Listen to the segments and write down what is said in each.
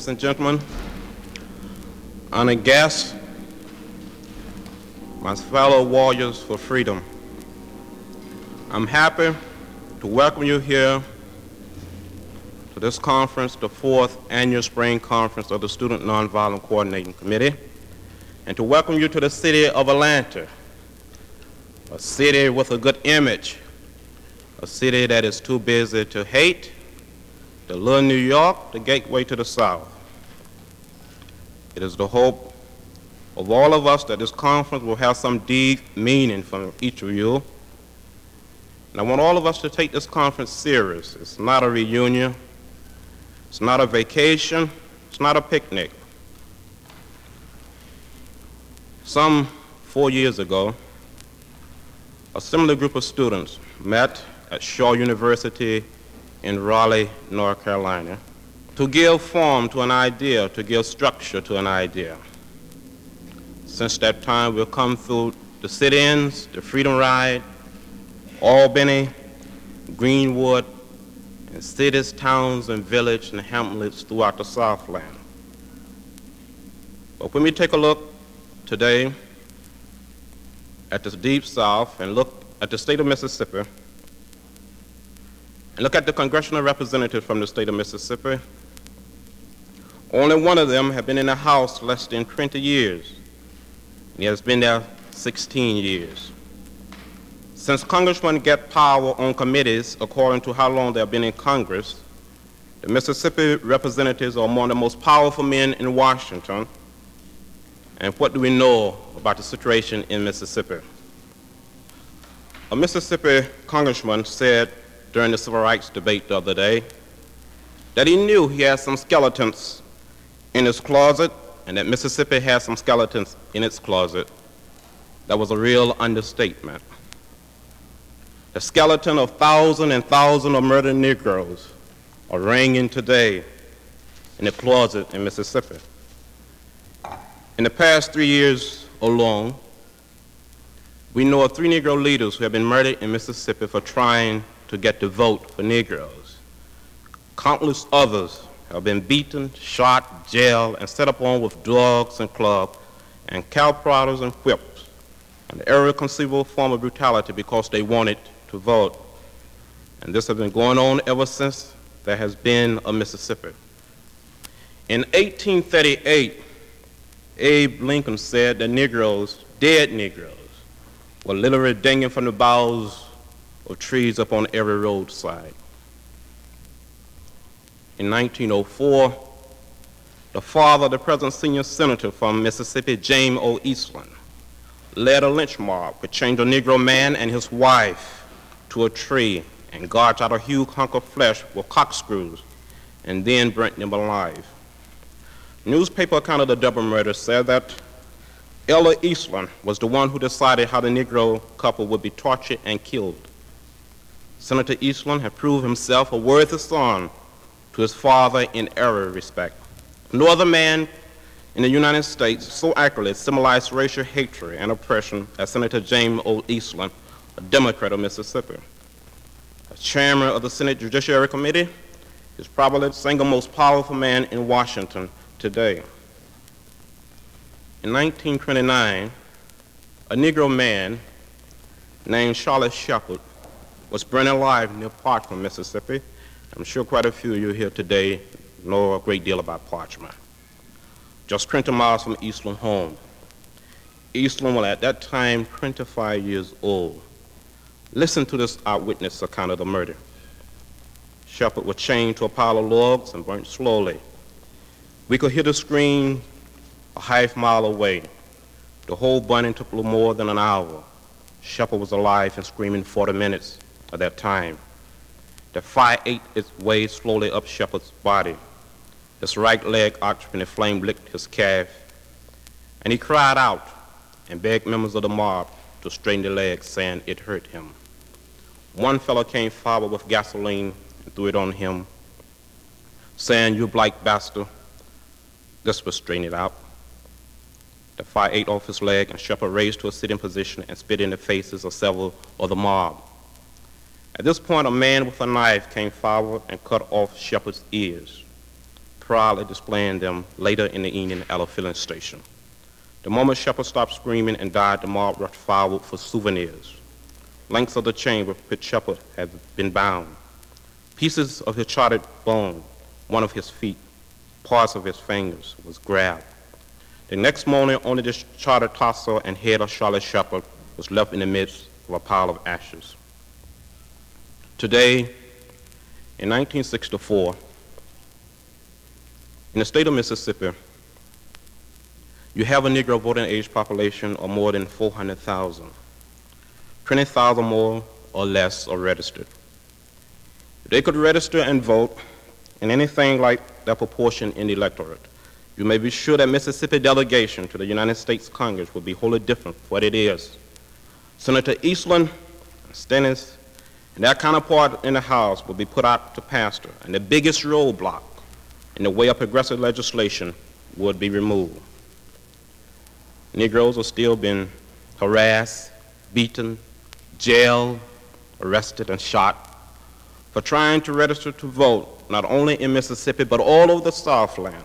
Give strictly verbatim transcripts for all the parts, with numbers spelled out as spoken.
ladies and gentlemen, honored guests, my fellow warriors for freedom. I'm happy to welcome you here to this conference, the fourth annual spring conference of the Student Nonviolent Coordinating Committee, and to welcome you to the city of Atlanta, a city with a good image, a city that is too busy to hate, the little New York, the gateway to the South. It is the hope of all of us that this conference will have some deep meaning from each of you. And I want all of us to take this conference serious. It's not a reunion. It's not a vacation. It's not a picnic. Some four years ago, a similar group of students met at Shaw University in Raleigh, North Carolina, to give form to an idea, to give structure to an idea. Since that time, we've come through the sit-ins, the Freedom Ride, Albany, Greenwood, and cities, towns, and villages and hamlets throughout the Southland. But when we take a look today at the Deep South and look at the state of Mississippi, and look at the congressional representatives from the state of Mississippi, only one of them has been in the House less than twenty years. He has been there sixteen years. Since congressmen get power on committees according to how long they have been in Congress, the Mississippi representatives are among the most powerful men in Washington. And what do we know about the situation in Mississippi? A Mississippi congressman said during the civil rights debate the other day that he knew he had some skeletons in his closet and that Mississippi has some skeletons in its closet. That was a real understatement. The skeleton of thousands and thousands of murdered Negroes are ringing today in the closet in Mississippi. In the past three years alone, we know of three Negro leaders who have been murdered in Mississippi for trying to get the vote for Negroes. Countless others have been beaten, shot, jailed, and set upon with dogs and clubs and cow prodders and whips and every conceivable form of brutality because they wanted to vote. And this has been going on ever since there has been a Mississippi. In eighteen thirty-eight, Abe Lincoln said that Negroes, dead Negroes, were literally dangling from the boughs of trees up on every roadside. In nineteen oh four, the father of the present senior senator from Mississippi, James O. Eastland, led a lynch mob which chained a Negro man and his wife to a tree and gouged out a huge hunk of flesh with corkscrews and then burnt them alive. Newspaper account of the double murder said that Ella Eastland was the one who decided how the Negro couple would be tortured and killed. Senator Eastland had proved himself a worthy son to his father in every respect. No other man in the United States so accurately symbolized racial hatred and oppression as Senator James O. Eastland, a Democrat of Mississippi. As chairman of the Senate Judiciary Committee, he's probably the single most powerful man in Washington today. In nineteen twenty-nine, a Negro man named Charles Shepard was burned alive near Parchment, Mississippi. I'm sure quite a few of you here today know a great deal about Parchment. Just twenty miles from Eastland's home. Eastland was at that time twenty-five years old. Listen to this eyewitness account of the murder. Shepard was chained to a pile of logs and burnt slowly. We could hear the scream a half mile away. The whole burning took a little more than an hour. Shepard was alive and screaming forty minutes at that time. The fire ate its way slowly up Shepard's body. His right leg arched when the flame licked his calf. And he cried out and begged members of the mob to straighten the leg, saying it hurt him. One fellow came forward with gasoline and threw it on him, saying, "You black bastard." This was straighten it out. The fire ate off his leg, and Shepard raised to a sitting position and spit in the faces of several of the mob. At this point, a man with a knife came forward and cut off Shepard's ears. proudly displaying them later in the evening at a filling station. The moment Shepard stopped screaming and died, the mob rushed forward for souvenirs. Lengths of the chain with which Shepard had been bound, pieces of his charred bone, one of his feet, parts of his fingers was grabbed. The next morning, only the charred torso and head of Charlotte Shepard was left in the midst of a pile of ashes. Today, in nineteen sixty-four, in the state of Mississippi, you have a Negro voting age population of more than four hundred thousand. twenty thousand more or less are registered. If they could register and vote in anything like that proportion in the electorate, you may be sure that Mississippi delegation to the United States Congress would be wholly different from what it is. Senator Eastland, Stennis, and their counterpart in the House will be put out to pasture, and the biggest roadblock in the way of progressive legislation would be removed. Negroes are still being harassed, beaten, jailed, arrested, and shot for trying to register to vote, not only in Mississippi, but all over the Southland.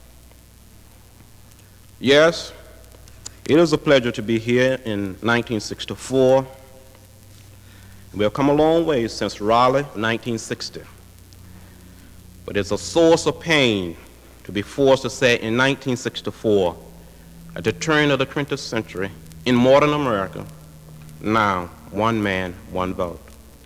Yes, it is a pleasure to be here in nineteen sixty-four. We have come a long way since Raleigh, nineteen sixty. But it's a source of pain to be forced to say in nineteen sixty-four, at the turn of the twentieth century, in modern America, now, one man, one vote.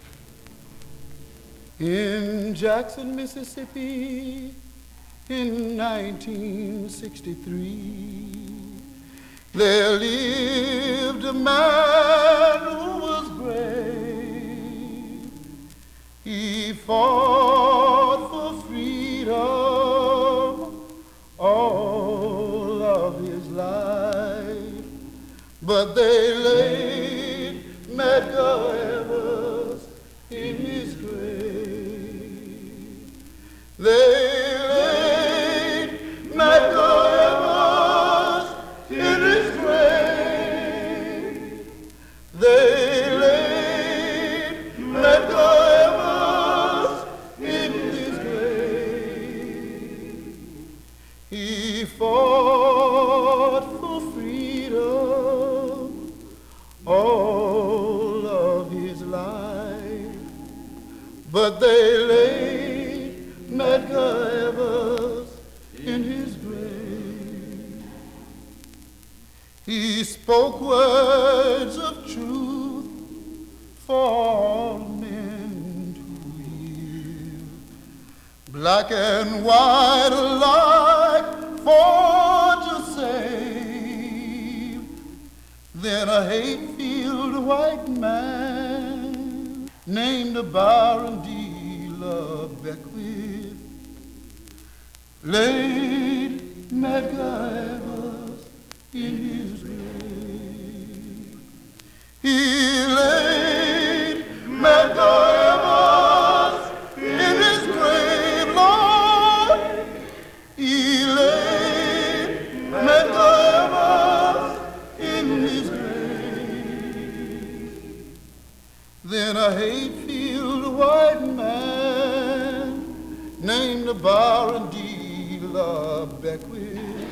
In Jackson, Mississippi, in nineteen sixty-three, there lived a man who was brave. He fought for freedom all of his life, but they laid Medgar Evers in his grave. They laid Medgar Evers in his grave. They laid Medgar Evers in his grave. He fought for freedom all of his life, but they laid Medgar Evers in his grave. He spoke words of truth for all men to hear, black and white alike for to save. Then a hate-filled white man named Byron D. Beckwith laid Medgar Evers in his grave. He laid Medgar Evers in his grave, Lord. He laid Medgar Evers in his grave. Then a hate-filled white man named Byron D. Beckwith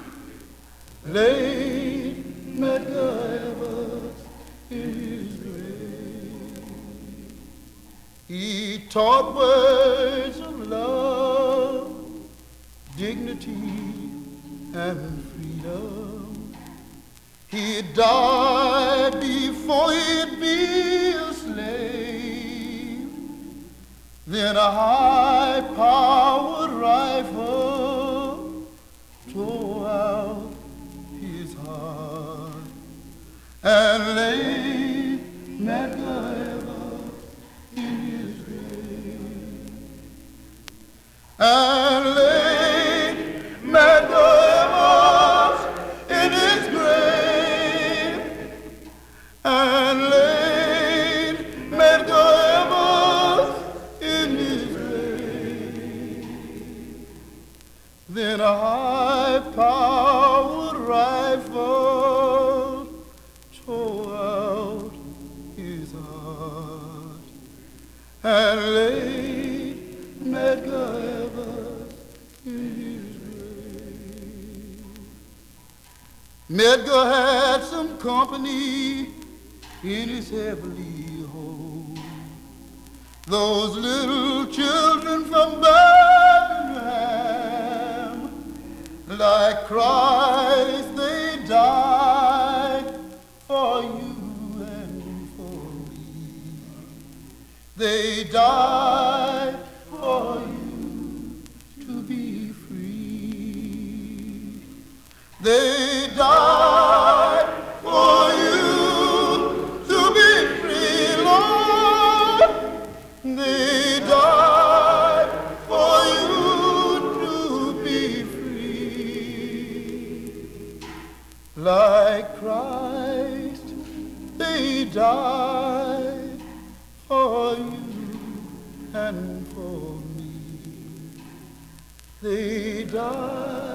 laid Medgar Evers in his grave. He taught words of love, dignity, and freedom. He died before he'd be a slave. Then a high-powered rifle tore out his heart and laid Medgar Evers in his grave. And laid Medgar Evers in his grave. And laid Medgar Evers in his grave. Then a high-powered rifle tore out his heart and laid Medgar Evers in Medgar had some company in his heavenly home. Those little children from Bethlehem, like Christ, they died for you and for me. They died for you to be free. They died for you to be free, Lord. They died for you to be free. Like Christ, they died for you and for me. They died